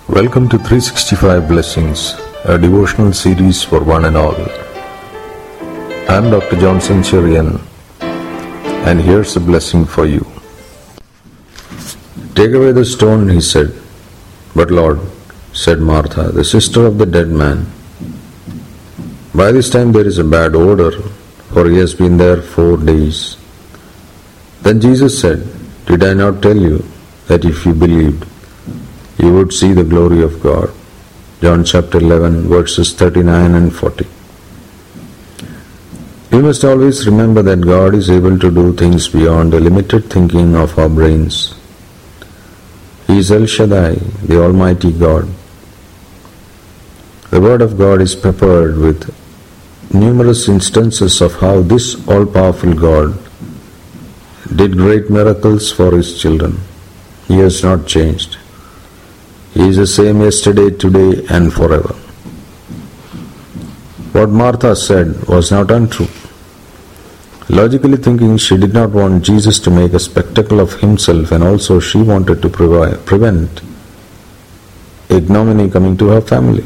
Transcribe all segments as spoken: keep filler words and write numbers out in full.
Welcome to three sixty-five Blessings, a devotional series for one and all. I am Doctor John Centurion, and here's a blessing for you. Take away the stone, he said. But Lord, said Martha, the sister of the dead man, by this time there is a bad odor, for he has been there four days. Then Jesus said, Did I not tell you that if you believed, you would see the glory of God? John chapter eleven, verses thirty-nine and forty. We must always remember that God is able to do things beyond the limited thinking of our brains. He is El Shaddai, the Almighty God. The Word of God is peppered with numerous instances of how this all-powerful God did great miracles for His children. He has not changed. He is the same yesterday, today, and forever. What Martha said was not untrue. Logically thinking, she did not want Jesus to make a spectacle of Himself, and also she wanted to previ- prevent ignominy coming to her family.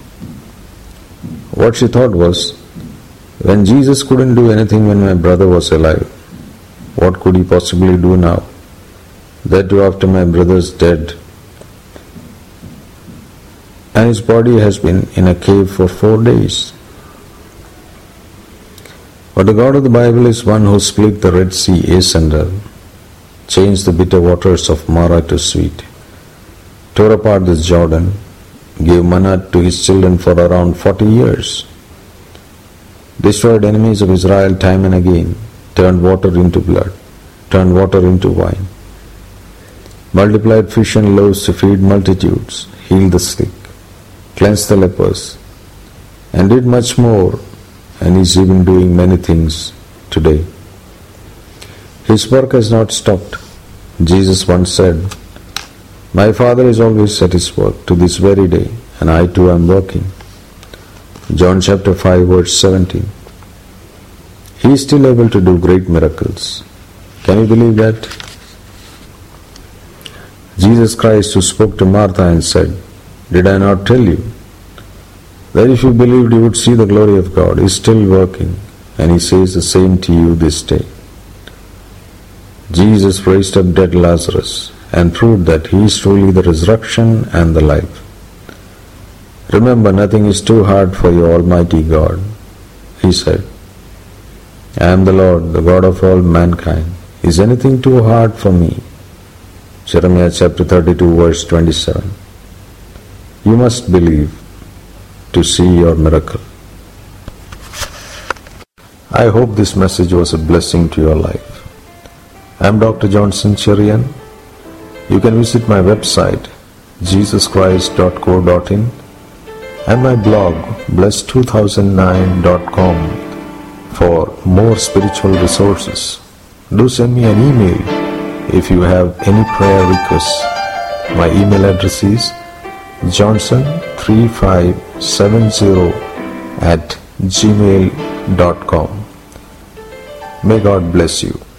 What she thought was, when Jesus couldn't do anything when my brother was alive, what could He possibly do now? That too after my brother's dead, and his body has been in a cave for four days. But the God of the Bible is one who split the Red Sea asunder, changed the bitter waters of Marah to sweet, tore apart the Jordan, gave manna to His children for around forty years, destroyed enemies of Israel time and again, turned water into blood, turned water into wine, multiplied fish and loaves to feed multitudes, healed the sick, cleansed the lepers, and did much more, and is even doing many things today. His work has not stopped. Jesus once said, My Father is always at His work to this very day, and I too am working. John chapter five, verse seventeen. He is still able to do great miracles. Can you believe that? Jesus Christ, who spoke to Martha and said, Did I not tell you that if you believed you would see the glory of God, is still working, and He says the same to you this day. Jesus raised up dead Lazarus and proved that He is truly the resurrection and the life. Remember, nothing is too hard for your Almighty God. He said, I am the Lord, the God of all mankind. Is anything too hard for me? Jeremiah chapter thirty-two, verse twenty-seven. You must believe to see your miracle. I hope this message was a blessing to your life. I am Doctor John Centurion. You can visit my website jesus christ dot co dot in and my blog bless two thousand nine dot com for more spiritual resources. Do send me an email if you have any prayer requests. My email address is johnson three five seven zero at gmail dot com. May God bless you.